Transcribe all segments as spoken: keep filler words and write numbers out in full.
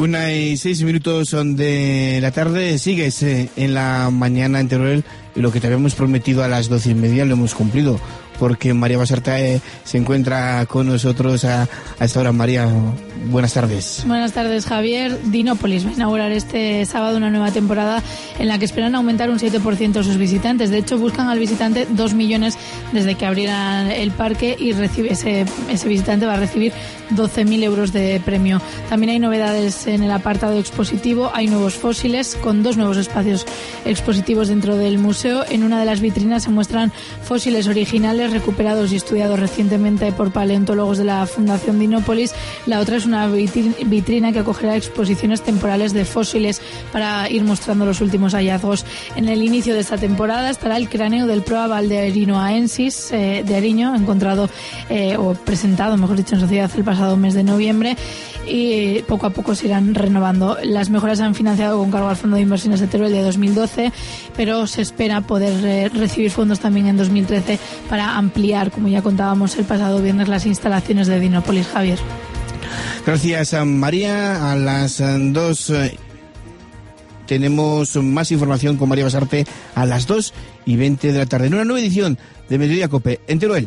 Una y seis minutos son de la tarde. Sigues eh, en la mañana en Teruel y lo que te habíamos prometido a las doce y media lo hemos cumplido, porque María Basarte eh, se encuentra con nosotros a, a esta hora. María, buenas tardes. Buenas tardes, Javier. Dinópolis va a inaugurar este sábado una nueva temporada en la que esperan aumentar un siete por ciento sus visitantes. De hecho, buscan al visitante dos millones desde que abrieran el parque, y recibe ese, ese visitante va a recibir doce mil euros de premio. También hay novedades en el apartado expositivo. Hay nuevos fósiles con dos nuevos espacios expositivos dentro del museo. En una de las vitrinas se muestran fósiles originales recuperados y estudiados recientemente por paleontólogos de la Fundación Dinópolis. La otra es una vitrina que acogerá exposiciones temporales de fósiles para ir mostrando los últimos hallazgos. En el inicio de esta temporada estará el cráneo del Proa valdearinoaensis eh, de Ariño, encontrado eh, o presentado, mejor dicho, en sociedad el pasado mes de noviembre, y poco a poco se irán renovando. Las mejoras se han financiado con cargo al Fondo de Inversiones de Teruel de dos mil doce, pero se espera poder eh, recibir fondos también en dos mil trece para ampliar, como ya contábamos el pasado viernes, las instalaciones de Dinópolis. Javier. Gracias, María. A las dos eh, tenemos más información con María Basarte a las dos y veinte de la tarde en una nueva edición de Mediodía Cope en Teruel.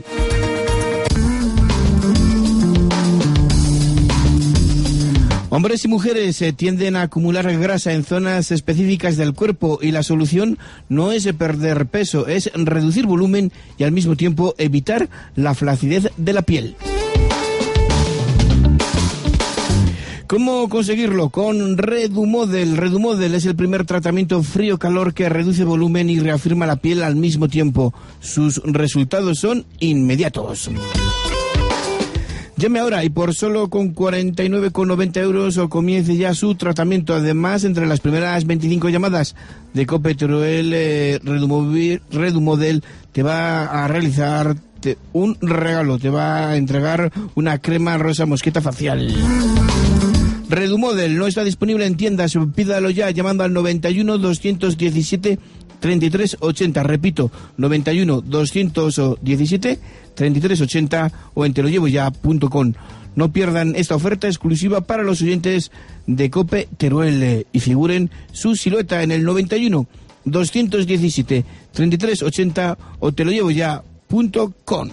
Hombres y mujeres eh, tienden a acumular grasa en zonas específicas del cuerpo, y la solución no es perder peso, es reducir volumen y al mismo tiempo evitar la flacidez de la piel. ¿Cómo conseguirlo? Con Redumodel. Redumodel es el primer tratamiento frío-calor que reduce volumen y reafirma la piel al mismo tiempo. Sus resultados son inmediatos. Llame ahora y por solo con cuarenta y nueve con noventa euros o comience ya su tratamiento. Además, entre las primeras veinticinco llamadas de Cope Teruel, eh, Redumodel te va a realizar te, un regalo. Te va a entregar una crema rosa mosqueta facial. Redumodel no está disponible en tiendas. Pídalo ya llamando al noventa y uno, doscientos diecisiete, treinta y tres ochenta. Repito, noventa y uno, doscientos diecisiete, treinta y tres ochenta o en te lo llevo ya punto com. No pierdan esta oferta exclusiva para los oyentes de Cope Teruel y figuren su silueta en el noventa y uno, doscientos diecisiete, treinta y tres ochenta o te lo llevo ya punto com.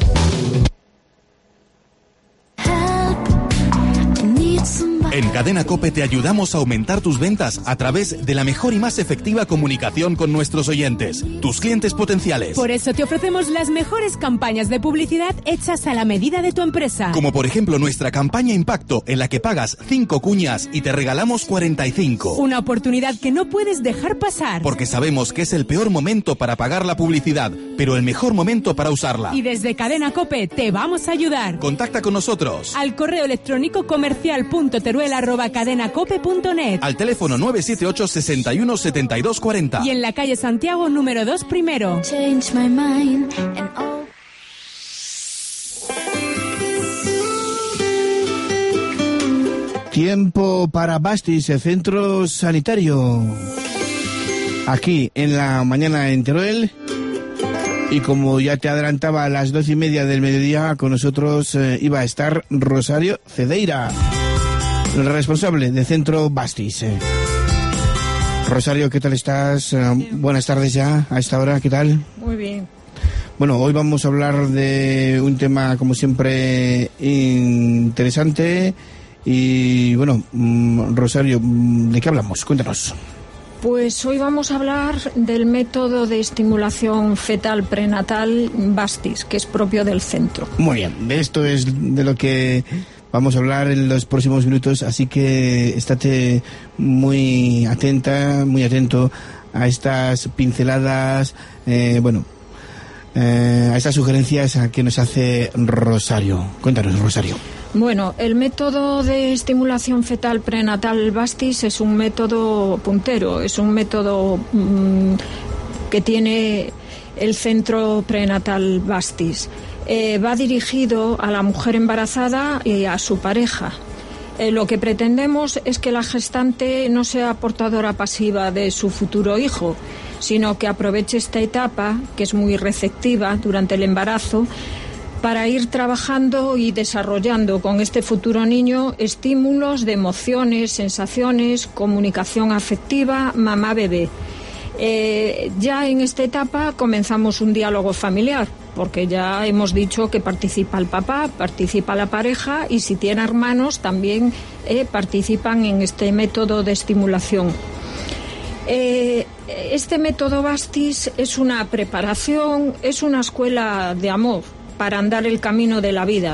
En Cadena COPE te ayudamos a aumentar tus ventas a través de la mejor y más efectiva comunicación con nuestros oyentes, tus clientes potenciales. Por eso te ofrecemos las mejores campañas de publicidad hechas a la medida de tu empresa. Como por ejemplo nuestra campaña Impacto, en la que pagas cinco cuñas y te regalamos cuarenta y cinco. Una oportunidad que no puedes dejar pasar. Porque sabemos que es el peor momento para pagar la publicidad, pero el mejor momento para usarla. Y desde Cadena COPE te vamos a ayudar. Contacta con nosotros al correo electrónico comercial punto teruel arroba cadenacope punto net, al teléfono nueve siete ocho, sesenta y uno, setenta y dos cuarenta y en la calle Santiago número dos primero. Change my mind and all... Tiempo para Bastis, el centro sanitario. Aquí en la mañana en Teruel. Y como ya te adelantaba, a las doce y media del mediodía con nosotros eh, iba a estar Rosario Cedeira, el responsable de Centro Bastis. Eh. Rosario, ¿qué tal estás? Eh, buenas tardes ya, a esta hora, ¿qué tal? Muy bien. Bueno, hoy vamos a hablar de un tema, como siempre, interesante. Y bueno, mm, Rosario, ¿de qué hablamos? Cuéntanos. Pues hoy vamos a hablar del método de estimulación fetal prenatal Bastis, que es propio del centro. Muy bien, de esto es de lo que vamos a hablar en los próximos minutos, así que estate muy atenta, muy atento a estas pinceladas, eh, bueno, eh, a estas sugerencias que nos hace Rosario. Cuéntanos, Rosario. Bueno, el método de estimulación fetal prenatal Bastis es un método puntero, es un método mmm, que tiene el centro prenatal Bastis. Eh, va dirigido a la mujer embarazada y a su pareja. Eh, lo que pretendemos es que la gestante no sea portadora pasiva de su futuro hijo, sino que aproveche esta etapa, que es muy receptiva durante el embarazo, para ir trabajando y desarrollando con este futuro niño estímulos de emociones, sensaciones, comunicación afectiva, mamá-bebé. Eh, ya en esta etapa comenzamos un diálogo familiar, porque ya hemos dicho que participa el papá, participa la pareja y si tiene hermanos también eh, participan en este método de estimulación. Eh, este método Bastis es una preparación, es una escuela de amor para andar el camino de la vida.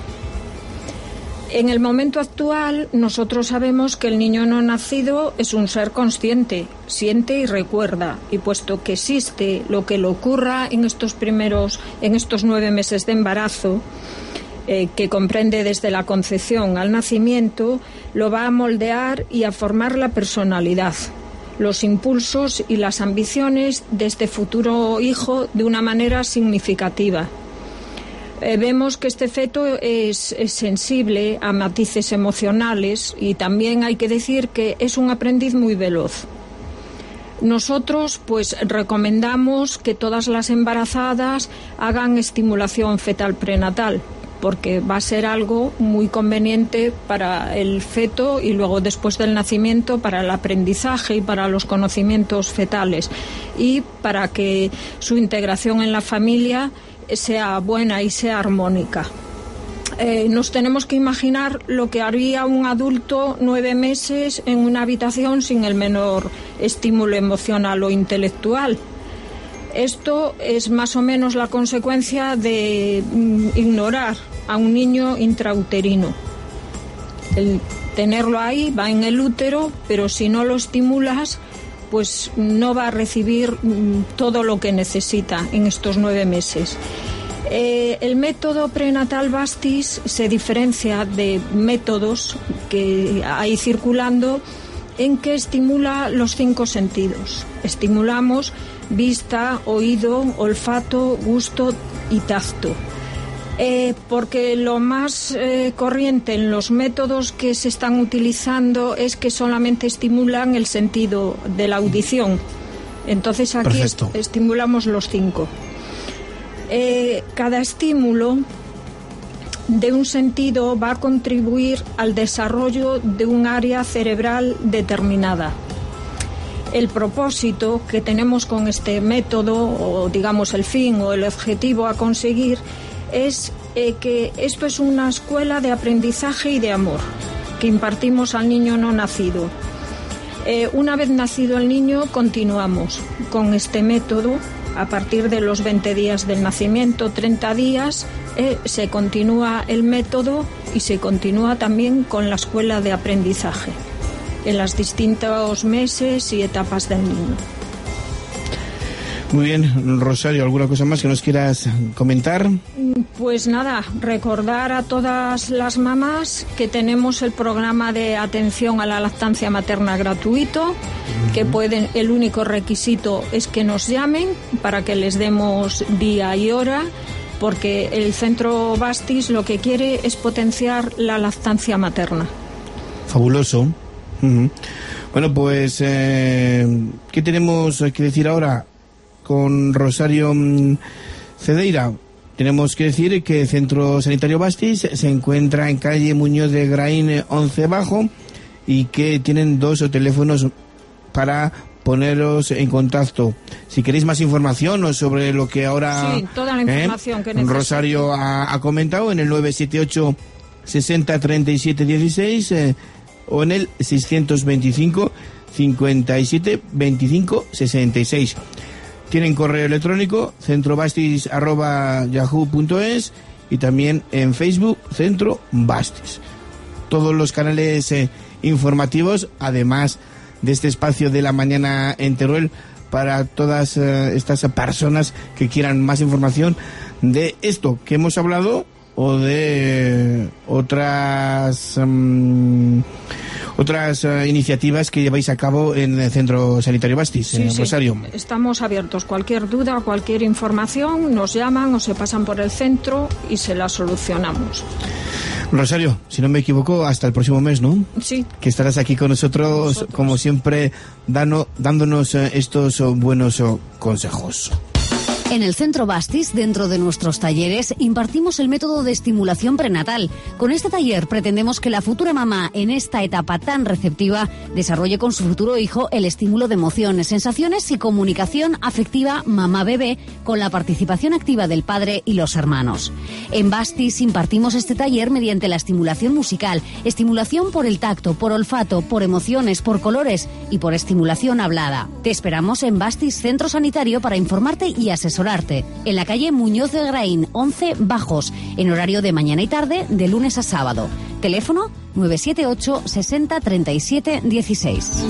En el momento actual, nosotros sabemos que el niño no nacido es un ser consciente, siente y recuerda, y puesto que existe lo que le ocurra en estos primeros, en estos nueve meses de embarazo, eh, que comprende desde la concepción al nacimiento, lo va a moldear y a formar la personalidad, los impulsos y las ambiciones de este futuro hijo de una manera significativa. Eh, vemos que este feto es, es sensible a matices emocionales y también hay que decir que es un aprendiz muy veloz. Nosotros pues recomendamos que todas las embarazadas hagan estimulación fetal prenatal, porque va a ser algo muy conveniente para el feto y luego después del nacimiento para el aprendizaje y para los conocimientos fetales y para que su integración en la familia sea buena y sea armónica. Eh, nos tenemos que imaginar lo que haría un adulto nueve meses en una habitación sin el menor estímulo emocional o intelectual. Esto es más o menos la consecuencia de mm, ignorar a un niño intrauterino. El tenerlo ahí va en el útero, pero si no lo estimulas, pues no va a recibir mm, todo lo que necesita en estos nueve meses. Eh, el método prenatal Bastis se diferencia de métodos que hay circulando en que estimula los cinco sentidos. Estimulamos vista, oído, olfato, gusto y tacto. Eh, porque lo más eh, corriente en los métodos que se están utilizando es que solamente estimulan el sentido de la audición. Entonces aquí est- estimulamos los cinco. Eh, cada estímulo de un sentido va a contribuir al desarrollo de un área cerebral determinada. El propósito que tenemos con este método, o digamos el fin o el objetivo a conseguir, es eh, que esto es una escuela de aprendizaje y de amor que impartimos al niño no nacido. Eh, una vez nacido el niño, continuamos con este método a partir de los veinte días del nacimiento, treinta días, eh, se continúa el método y se continúa también con la escuela de aprendizaje en los distintos meses y etapas del niño. Muy bien, Rosario, ¿alguna cosa más que nos quieras comentar? Pues nada, recordar a todas las mamás que tenemos el programa de atención a la lactancia materna gratuito, uh-huh. que pueden, el único requisito es que nos llamen para que les demos día y hora, porque el Centro Bastis lo que quiere es potenciar la lactancia materna. Fabuloso. Uh-huh. Bueno, pues, eh, ¿qué tenemos que decir ahora con Rosario Cedeira? Tenemos que decir que el Centro Sanitario Bastis se encuentra en calle Muñoz de Graín once Bajo y que tienen dos teléfonos para poneros en contacto. Si queréis más información sobre lo que ahora sí, toda la información eh, que necesito. Rosario ha, ha comentado en el nueve siete ocho sesenta treinta y siete dieciséis eh, o en el seiscientos veinticinco cincuenta y siete veinticinco sesenta y seis. Tienen correo electrónico centrobastis arroba yahoo punto es y también en Facebook Centro Bastis. Todos los canales eh, informativos, además de este espacio de la mañana en Teruel, para todas eh, estas personas que quieran más información de esto que hemos hablado o de otras um, otras uh, iniciativas que lleváis a cabo en el Centro Sanitario Bastis, sí, eh, sí. Rosario. Estamos abiertos. Cualquier duda, cualquier información, nos llaman o se pasan por el centro y se la solucionamos. Rosario, si no me equivoco, hasta el próximo mes, ¿no? Sí. Que estarás aquí con nosotros, nosotros. como siempre, dano, dándonos uh, estos uh, buenos uh, consejos. En el Centro Bastis, dentro de nuestros talleres, impartimos el método de estimulación prenatal. Con este taller pretendemos que la futura mamá, en esta etapa tan receptiva, desarrolle con su futuro hijo el estímulo de emociones, sensaciones y comunicación afectiva mamá-bebé, con la participación activa del padre y los hermanos. En Bastis impartimos este taller mediante la estimulación musical, estimulación por el tacto, por olfato, por emociones, por colores y por estimulación hablada. Te esperamos en Bastis Centro Sanitario para informarte y asesorarte. En la calle Muñoz de Graín, once Bajos, en horario de mañana y tarde, de lunes a sábado. Teléfono nueve siete ocho sesenta treinta y siete dieciséis.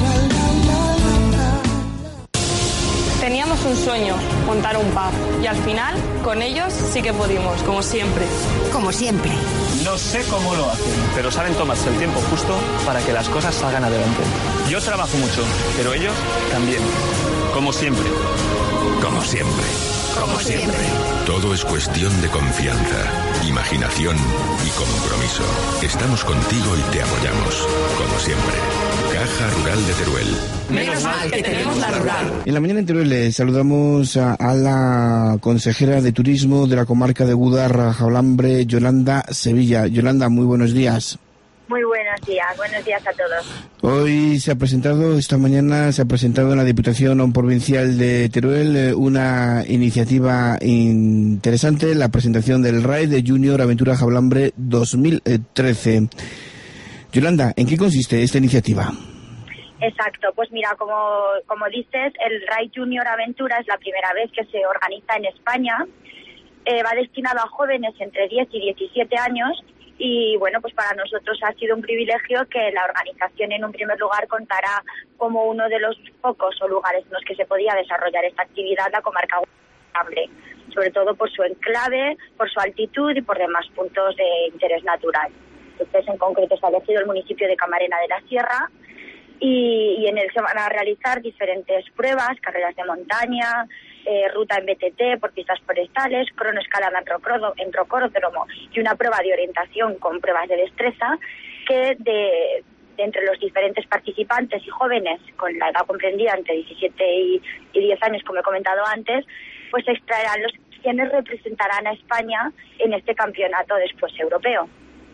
Teníamos un sueño, montar un pub, y al final, con ellos sí que pudimos, como siempre. Como siempre. No sé cómo lo hacen, pero saben tomarse el tiempo justo para que las cosas salgan adelante. Yo trabajo mucho, pero ellos también. Como siempre. Como siempre. Como siempre. Todo es cuestión de confianza, imaginación y compromiso. Estamos contigo y te apoyamos. Como siempre. Caja Rural de Teruel. Menos mal que tenemos la rural. En la mañana anterior le saludamos a, a la consejera de Turismo de la comarca de Gúdar-Jabalambre, Yolanda Sevilla. Yolanda, muy buenos días. Muy buenos días, buenos días a todos. Hoy se ha presentado, esta mañana se ha presentado en la Diputación Provincial de Teruel una iniciativa interesante, la presentación del RAID Junior Aventura Jabalambre dos mil trece. Yolanda, ¿en qué consiste esta iniciativa? Exacto, pues mira, como, como dices, el RAID Junior Aventura es la primera vez que se organiza en España. Eh, va destinado a jóvenes entre diez y diecisiete años. Y bueno, pues para nosotros ha sido un privilegio que la organización en un primer lugar contara como uno de los pocos o lugares en los que se podía desarrollar esta actividad la comarca Gúdar-Jabalambre, sobre todo por su enclave, por su altitud y por demás puntos de interés natural. Entonces, en concreto está elegido el municipio de Camarena de la Sierra y, y en él se van a realizar diferentes pruebas, carreras de montaña, Eh, ruta en B T T por pistas forestales, cronoescalada en, rocro, en rocódromo y una prueba de orientación con pruebas de destreza que de, de entre los diferentes participantes y jóvenes con la edad comprendida entre diecisiete y, y diez años, como he comentado antes, pues se extraerán los quienes representarán a España en este campeonato después europeo.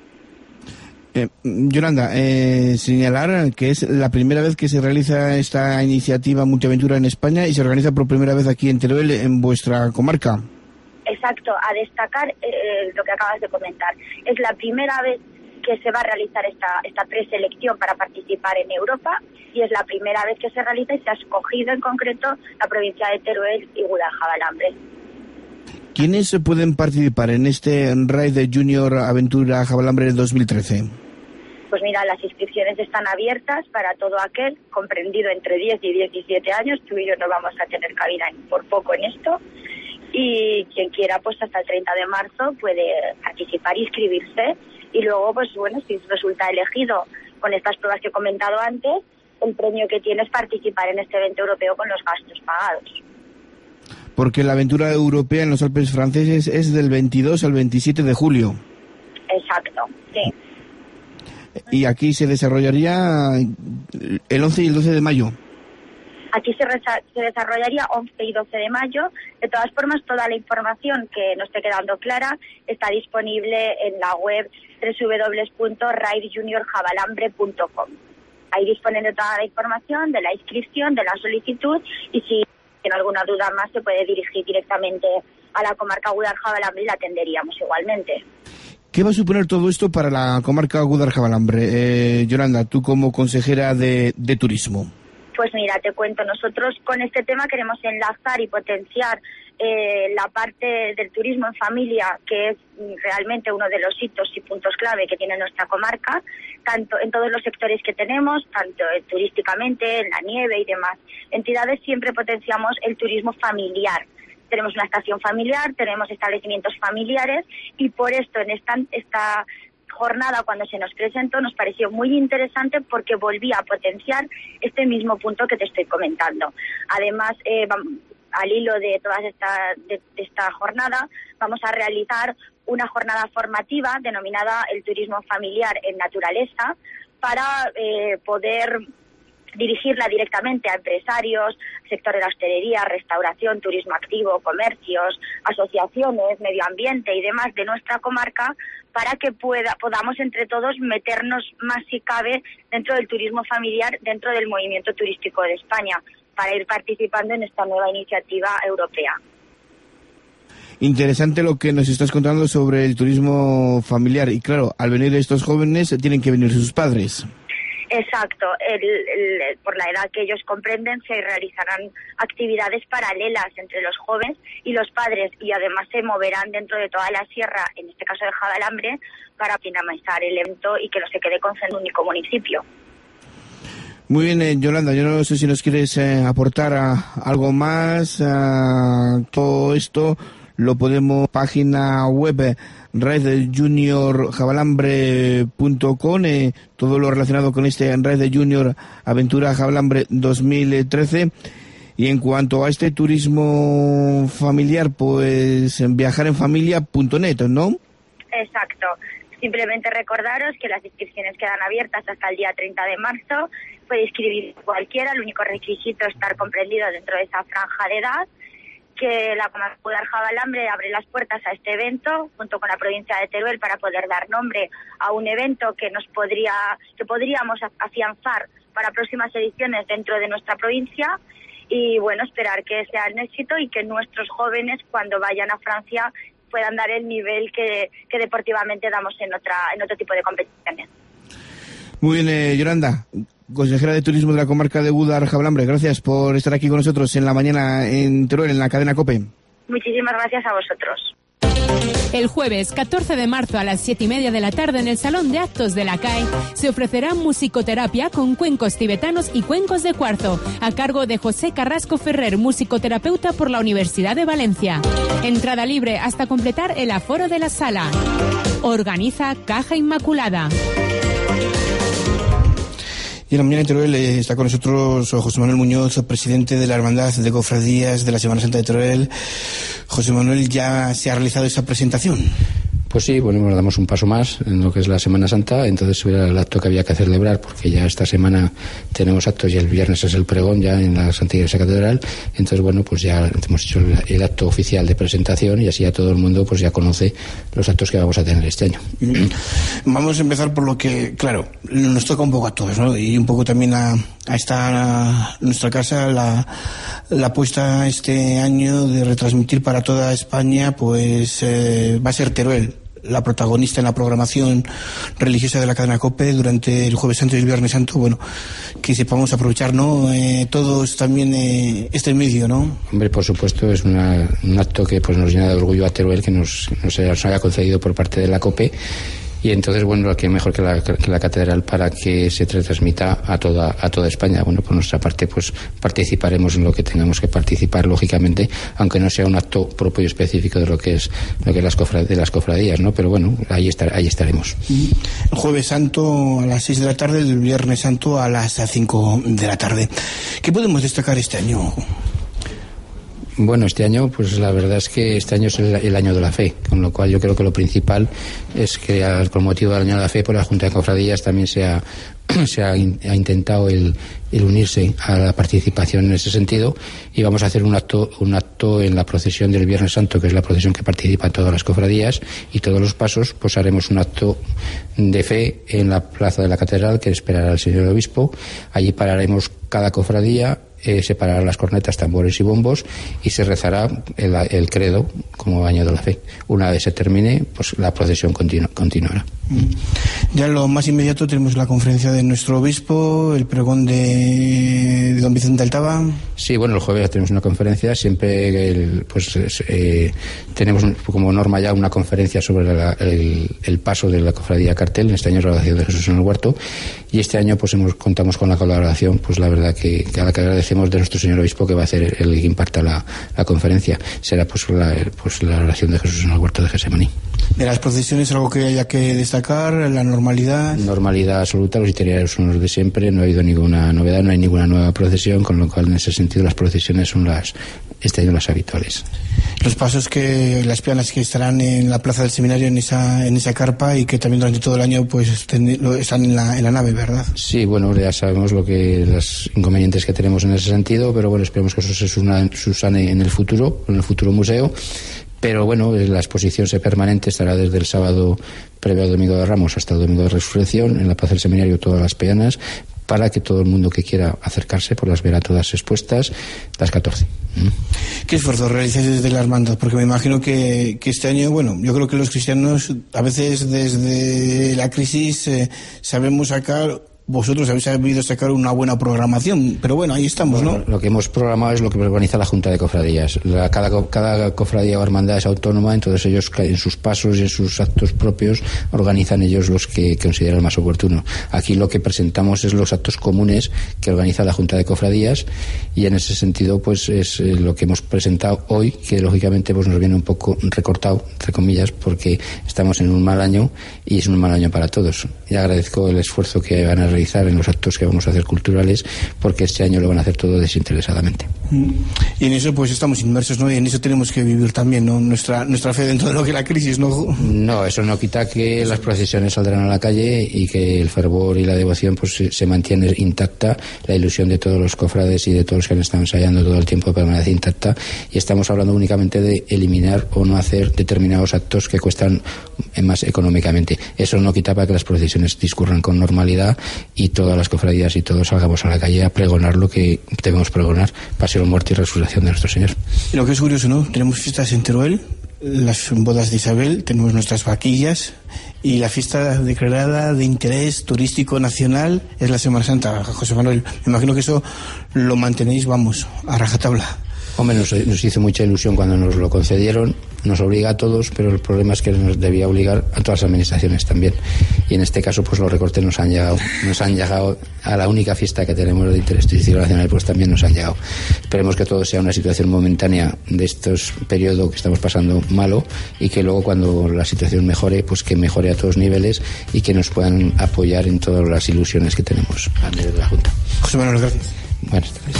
Eh, Yolanda, eh, señalar que es la primera vez que se realiza esta iniciativa multiaventura en España y se organiza por primera vez aquí en Teruel, en vuestra comarca. Exacto, a destacar eh, lo que acabas de comentar. Es la primera vez que se va a realizar esta, esta preselección para participar en Europa y es la primera vez que se realiza y se ha escogido en concreto la provincia de Teruel y Gúdar-Jabalambre. ¿Quiénes pueden participar en este RAID Junior Aventura Jabalambre dos mil trece? Pues mira, las inscripciones están abiertas para todo aquel comprendido entre diez y diecisiete años. Tú y yo no vamos a tener cabida por poco en esto. Y quien quiera, pues hasta el treinta de marzo puede participar y inscribirse. Y luego, pues bueno, si resulta elegido con estas pruebas que he comentado antes, el premio que tiene es participar en este evento europeo con los gastos pagados. Porque la aventura europea en los Alpes franceses es del veintidós al veintisiete de julio. Exacto, sí. Y aquí se desarrollaría el once y el doce de mayo. Aquí se, reza, se desarrollaría once y doce de mayo. De todas formas, toda la información que no esté quedando clara está disponible en la web doble u doble u doble u punto raid junior jabalambre punto com. Ahí disponen de toda la información, de la inscripción, de la solicitud y si tiene alguna duda más se puede dirigir directamente a la comarca Gúdar-Jabalambre y la atenderíamos igualmente. ¿Qué va a suponer todo esto para la comarca Gúdar-Jabalambre? Eh, Yolanda, tú como consejera de, de Turismo. Pues mira, te cuento, nosotros con este tema queremos enlazar y potenciar eh, la parte del turismo en familia, que es realmente uno de los hitos y puntos clave que tiene nuestra comarca, tanto en todos los sectores que tenemos, tanto eh, turísticamente, en la nieve y demás entidades, siempre potenciamos el turismo familiar. Tenemos una estación familiar, tenemos establecimientos familiares y por esto en esta, esta jornada cuando se nos presentó nos pareció muy interesante porque volvía a potenciar este mismo punto que te estoy comentando. Además, eh, al hilo de toda esta, de, de esta jornada vamos a realizar una jornada formativa denominada el turismo familiar en naturaleza para eh, poder dirigirla directamente a empresarios, sector de la hostelería, restauración, turismo activo, comercios, asociaciones, medio ambiente y demás de nuestra comarca, para que pueda, podamos entre todos meternos más si cabe dentro del turismo familiar, dentro del movimiento turístico de España, para ir participando en esta nueva iniciativa europea. Interesante lo que nos estás contando sobre el turismo familiar. Y claro, al venir estos jóvenes tienen que venir sus padres. Exacto, el, el, por la edad que ellos comprenden se realizarán actividades paralelas entre los jóvenes y los padres, y además se moverán dentro de toda la sierra, en este caso de Javalambre, para dinamizar el evento y que no se quede con un único municipio. Muy bien, eh, Yolanda, yo no sé si nos quieres eh, aportar a, algo más a todo esto. Lo podemos, página web red junior javalambre punto com, eh, todo lo relacionado con este Red Junior Aventura Javalambre dos mil trece. Y en cuanto a este turismo familiar, pues viajar en familia punto net, ¿no? Exacto. Simplemente recordaros que las inscripciones quedan abiertas hasta el día treinta de marzo. Puede inscribir cualquiera, el único requisito es estar comprendido dentro de esa franja de edad. Que la Comarca Javalambre abre las puertas a este evento junto con la provincia de Teruel para poder dar nombre a un evento que nos podría que podríamos afianzar para próximas ediciones dentro de nuestra provincia, y bueno, esperar que sea un éxito y que nuestros jóvenes cuando vayan a Francia puedan dar el nivel que, que deportivamente damos en otra en otro tipo de competiciones. Muy bien, eh, Yolanda, consejera de Turismo de la Comarca de Gúdar-Javalambre, gracias por estar aquí con nosotros en la mañana en Teruel, en la cadena COPE. Muchísimas gracias a vosotros. El jueves catorce de marzo a las siete y media de la tarde en el Salón de Actos de la C A E se ofrecerá musicoterapia con cuencos tibetanos y cuencos de cuarzo, a cargo de José Carrasco Ferrer, musicoterapeuta por la Universidad de Valencia. Entrada libre hasta completar el aforo de la sala. Organiza Caja Inmaculada. Y en la mañana de Teruel eh, está con nosotros José Manuel Muñoz, presidente de la Hermandad de Cofradías de la Semana Santa de Teruel. José Manuel, ¿ya se ha realizado esa presentación? Pues sí, bueno, nos damos un paso más en lo que es la Semana Santa, entonces era el acto que había que celebrar, porque ya esta semana tenemos actos y el viernes es el pregón ya en la Santa Iglesia Catedral, entonces bueno, pues ya hemos hecho el, el acto oficial de presentación y así ya todo el mundo pues ya conoce los actos que vamos a tener este año. Vamos a empezar por lo que, claro, nos toca un poco a todos, ¿no? Y un poco también a, a esta a nuestra casa, la, la apuesta este año de retransmitir para toda España, pues eh, va a ser Teruel la protagonista en la programación religiosa de la cadena COPE durante el Jueves Santo y el Viernes Santo. Bueno, que sepamos aprovechar, ¿no? Eh, todos también eh, este medio, ¿no? Hombre, por supuesto, es una, un acto que pues nos llena de orgullo a Teruel, que nos, nos, nos haya concedido por parte de la COPE. Y entonces, bueno, que mejor que la, que la catedral para que se transmita a toda a toda España. Bueno, por nuestra parte, pues participaremos en lo que tengamos que participar, lógicamente, aunque no sea un acto propio y específico de lo que es lo que es las cofradías, de las cofradías, ¿no? Pero bueno, ahí estar, ahí estaremos. El Jueves Santo a las seis de la tarde, el Viernes Santo a las cinco de la tarde. ¿Qué podemos destacar este año? Bueno, este año, pues la verdad es que este año es el, el año de la fe, con lo cual yo creo que lo principal es que al, con motivo del año de la fe, por la Junta de Cofradías también se ha, se ha, in, ha intentado el, el unirse a la participación en ese sentido, y vamos a hacer un acto, un acto en la procesión del Viernes Santo, que es la procesión que participan todas las cofradías, y todos los pasos, pues haremos un acto de fe en la plaza de la catedral, que esperará el señor obispo. Allí pararemos cada cofradía, Eh, separarán las cornetas, tambores y bombos, y se rezará el, el credo como año de la fe. Una vez se termine, pues la procesión continu, continuará. Ya en lo más inmediato tenemos la conferencia de nuestro obispo, el pregón de, de don Vicente Altaba. Sí, bueno, el jueves tenemos una conferencia, siempre el, pues eh, tenemos como norma ya una conferencia sobre la, el, el paso de la cofradía Cartel. En este año es la oración de Jesús en el Huerto, y este año pues hemos, contamos con la colaboración, pues la verdad que, que a la que agradecemos, de nuestro señor obispo, que va a hacer el que imparta la, la conferencia. Será pues la, pues la oración de Jesús en el Huerto de Getsemaní. De las procesiones, algo que haya que destacar, la normalidad. Normalidad absoluta, los itinerarios son los de siempre, no ha habido ninguna novedad, no hay ninguna nueva procesión, con lo cual en ese sentido las procesiones son las este año las habituales. Los pasos que las peanas que estarán en la plaza del seminario en esa en esa carpa y que también durante todo el año pues estén, están en la, en la nave, ¿verdad? Sí, bueno, ya sabemos lo que los inconvenientes que tenemos en ese sentido, pero bueno, esperemos que eso se subsane en el futuro, en el futuro museo. Pero bueno, la exposición se permanente estará desde el sábado previo al Domingo de Ramos hasta el Domingo de Resurrección en la plaza del seminario, todas las peanas, para que todo el mundo que quiera acercarse pues las verá todas expuestas las catorce. ¿Mm? ¿Qué esfuerzo realizáis desde la hermandad? Porque me imagino que, que este año, bueno, yo creo que los cristianos a veces desde la crisis eh, sabemos sacar... Vosotros habéis sabido sacar una buena programación, pero bueno, ahí estamos, ¿no? Bueno, lo que hemos programado es lo que organiza la Junta de Cofradías. La, cada, cada cofradía o hermandad es autónoma, entonces ellos en sus pasos y en sus actos propios organizan ellos los que consideran más oportuno. Aquí lo que presentamos es los actos comunes que organiza la Junta de Cofradías y en ese sentido pues es lo que hemos presentado hoy, que lógicamente pues nos viene un poco recortado, entre comillas, porque estamos en un mal año y es un mal año para todos. Y agradezco el esfuerzo que van a realizar en los actos que vamos a hacer culturales, porque este año lo van a hacer todo desinteresadamente. Y en eso pues estamos inmersos, ¿no? Y en eso tenemos que vivir también, ¿no? Nuestra nuestra fe dentro de lo que es la crisis, ¿no? No, eso no quita que las procesiones saldrán a la calle y que el fervor y la devoción pues se, se mantiene intacta, la ilusión de todos los cofrades y de todos los que han estado ensayando todo el tiempo permanece intacta, y estamos hablando únicamente de eliminar o no hacer determinados actos que cuestan más económicamente. Eso no quita para que las procesiones discurran con normalidad y todas las cofradías y todos salgamos a la calle a pregonar lo que debemos pregonar: pasión, muerte y resurrección de nuestro Señor. Y lo que es curioso, ¿no? Tenemos fiestas en Teruel, las bodas de Isabel, tenemos nuestras vaquillas, y la fiesta declarada de interés turístico nacional es la Semana Santa, José Manuel. Me imagino que eso lo mantenéis, vamos, a rajatabla. Hombre, nos, nos hizo mucha ilusión cuando nos lo concedieron, nos obliga a todos, pero el problema es que nos debía obligar a todas las administraciones también. Y en este caso, pues los recortes nos han llegado, nos han llegado a la única fiesta que tenemos de interés turístico nacional, pues también nos han llegado. Esperemos que todo sea una situación momentánea de estos periodos que estamos pasando malo, y que luego cuando la situación mejore, pues que mejore a todos niveles y que nos puedan apoyar en todas las ilusiones que tenemos a nivel de la Junta. José Manuel, gracias. Buenas tardes.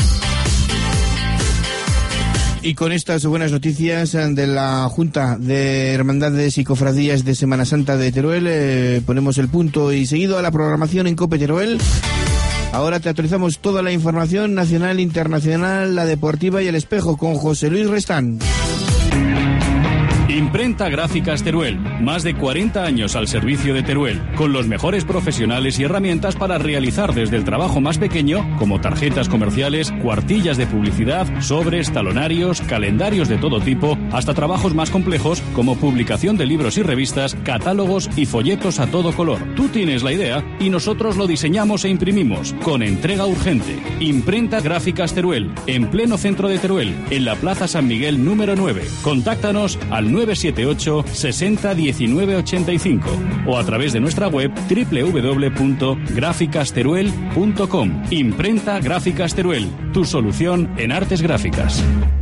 Y con estas buenas noticias de la Junta de Hermandades y Cofradías de Semana Santa de Teruel, eh, ponemos el punto y seguido a la programación en COPE Teruel. Ahora te actualizamos toda la información nacional, internacional, la deportiva y el espejo con José Luis Restán. Imprenta Gráficas Teruel, más de cuarenta años al servicio de Teruel, con los mejores profesionales y herramientas para realizar desde el trabajo más pequeño, como tarjetas comerciales, cuartillas de publicidad, sobres, talonarios, calendarios de todo tipo, hasta trabajos más complejos como publicación de libros y revistas, catálogos y folletos a todo color. Tú tienes la idea y nosotros lo diseñamos e imprimimos, con entrega urgente. Imprenta Gráficas Teruel, en pleno centro de Teruel, en la Plaza San Miguel número nueve. Contáctanos al nueve siete ocho sesenta diecinueve ochenta y cinco o a través de nuestra web doble u doble u doble u punto gráficas teruel punto com. Imprenta Gráficas Teruel, tu solución en artes gráficas.